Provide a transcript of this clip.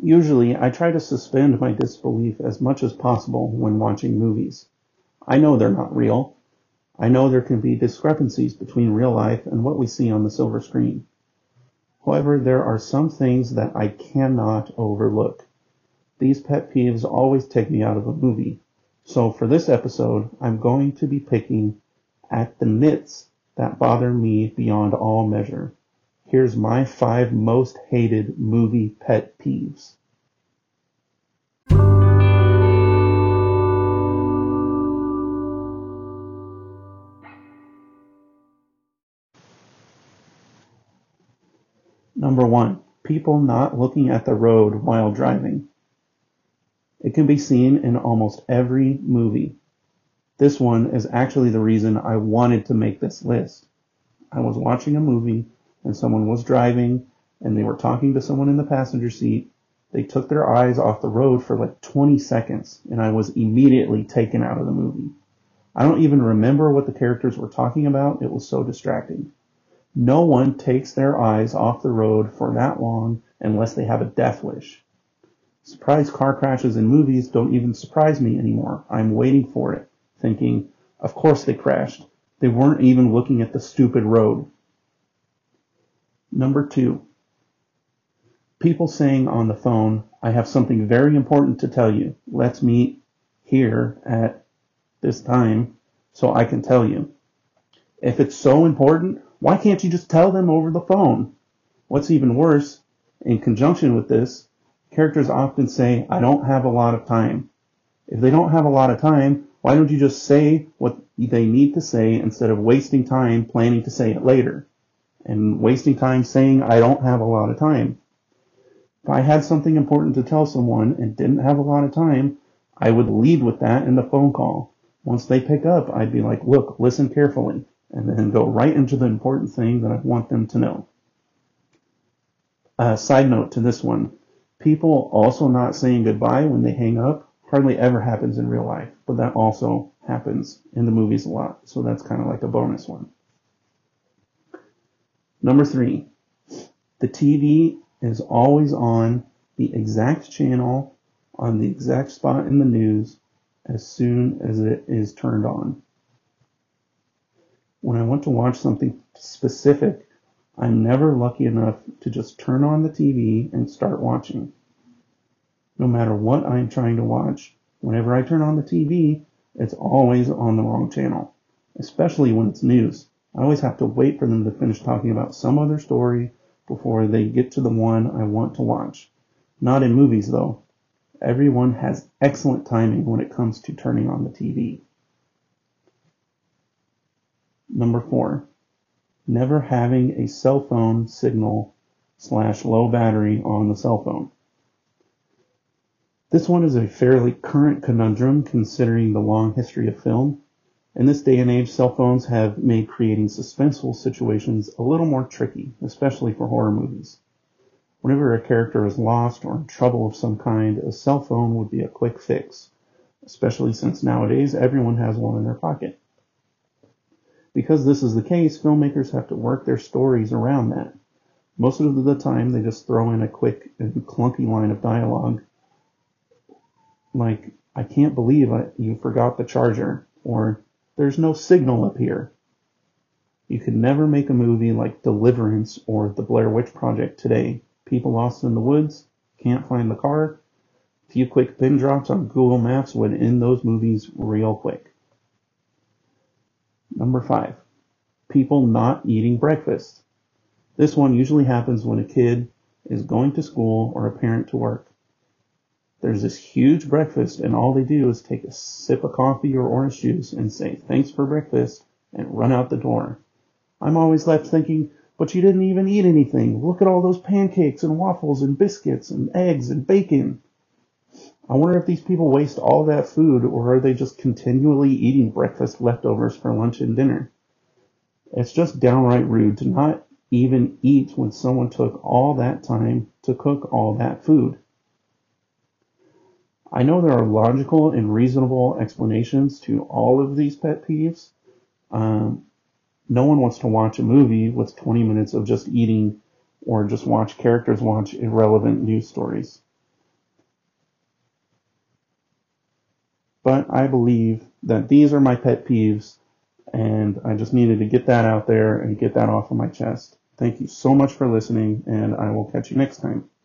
Usually, I try to suspend my disbelief as much as possible when watching movies. I know they're not real. I know there can be discrepancies between real life and what we see on the silver screen. However, there are some things that I cannot overlook. These pet peeves always take me out of a movie. So for this episode, I'm going to be picking at the nits that bother me beyond all measure. Here's my 5 most hated movie pet peeves. Number 1, people not looking at the road while driving. It can be seen in almost every movie. This one is actually the reason I wanted to make this list. I was watching a movie and someone was driving and they were talking to someone in the passenger seat. They took their eyes off the road for like 20 seconds and I was immediately taken out of the movie. I don't even remember what the characters were talking about. It was so distracting. No one takes their eyes off the road for that long unless they have a death wish. Surprise car crashes in movies don't even surprise me anymore. I'm waiting for it, thinking, of course they crashed. They weren't even looking at the stupid road. Number 2, people saying on the phone, I have something very important to tell you. Let's meet here at this time so I can tell you. If it's so important, why can't you just tell them over the phone? What's even worse, in conjunction with this, characters often say, I don't have a lot of time. If they don't have a lot of time, why don't you just say what they need to say instead of wasting time planning to say it later? And wasting time saying, I don't have a lot of time. If I had something important to tell someone and didn't have a lot of time, I would lead with that in the phone call. Once they pick up, I'd be like, look, listen carefully, and then go right into the important thing that I want them to know. Side note to this one, people also not saying goodbye when they hang up hardly ever happens in real life, but that also happens in the movies a lot, so that's kind of like a bonus one. Number 3, the TV is always on the exact channel, on the exact spot in the news, as soon as it is turned on. When I want to watch something specific, I'm never lucky enough to just turn on the TV and start watching. No matter what I'm trying to watch, whenever I turn on the TV, it's always on the wrong channel, especially when it's news. I always have to wait for them to finish talking about some other story before they get to the one I want to watch. Not in movies, though. Everyone has excellent timing when it comes to turning on the TV. Number 4, never having a cell phone signal / low battery on the cell phone. This one is a fairly current conundrum considering the long history of film. In this day and age, cell phones have made creating suspenseful situations a little more tricky, especially for horror movies. Whenever a character is lost or in trouble of some kind, a cell phone would be a quick fix, especially since nowadays everyone has one in their pocket. Because this is the case, filmmakers have to work their stories around that. Most of the time, they just throw in a quick and clunky line of dialogue, like, I can't believe you forgot the charger, or there's no signal up here. You could never make a movie like Deliverance or The Blair Witch Project today. People lost in the woods, can't find the car. A few quick pin drops on Google Maps would end those movies real quick. Number 5, people not eating breakfast. This one usually happens when a kid is going to school or a parent to work. There's this huge breakfast and all they do is take a sip of coffee or orange juice and say, thanks for breakfast, and run out the door. I'm always left thinking, but you didn't even eat anything. Look at all those pancakes and waffles and biscuits and eggs and bacon. I wonder if these people waste all that food or are they just continually eating breakfast leftovers for lunch and dinner? It's just downright rude to not even eat when someone took all that time to cook all that food. I know there are logical and reasonable explanations to all of these pet peeves. No one wants to watch a movie with 20 minutes of just eating or just watch characters watch irrelevant news stories. But I believe that these are my pet peeves, and I just needed to get that out there and get that off of my chest. Thank you so much for listening, and I will catch you next time.